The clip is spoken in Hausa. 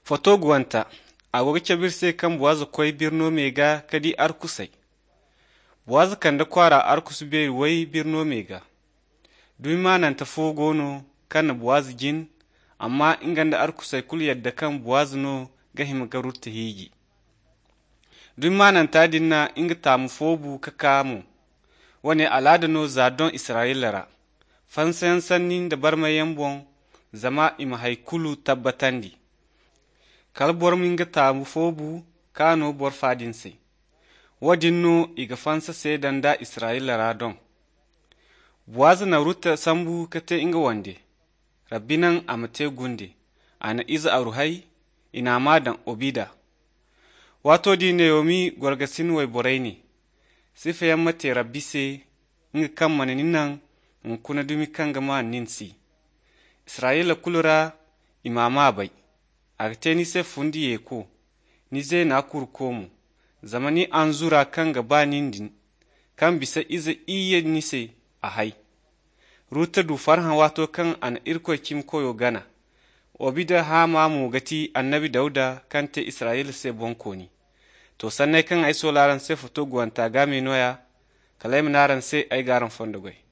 Foto guwanta, agogo cabirse kan buwazu koy birno mega kadi arkusai. Buwazu kanda kwara arkusu beri wai birno mega. Dumi mananta fogono kan buwazu jin, amma inganda arkusai kul yadda kan buwazu no gahima garutta higi. Dumi mananta dinna inga tamu fobu kakamu. Wane alada no zadon Isra'ilara. Fansayan sannin da barmayan bon zama ima haikulu tabbatandi. Kalbor minga tamu fobu kano bor fadinse. Wadin no iga fansa sedan da Isra'ilara don. Buwazu na ruta sambu kate inga wande. Rabbinan amate gunde. Ana iza aruhai ina madan obida. Wato di Naomi gwargasin wai borai ne. Sifayan mate rabbise inga kan mananinan kuna dumi kan gama ninsi. Isra'ila kulura imama bai. Arte ni se fundi yeko, ni ze na kurkomu, zamani an zura kan gaba nindin, kan bisa iza iya nise a hai. Ruta du farhan wato kan an irko kim koyo gana, obida ha ma gati annabi dauda kan te Isra'ila se bonko ni. To sannai kan ai solaran se foto guwanta game noya, kalai naran se ai garan fondogoi.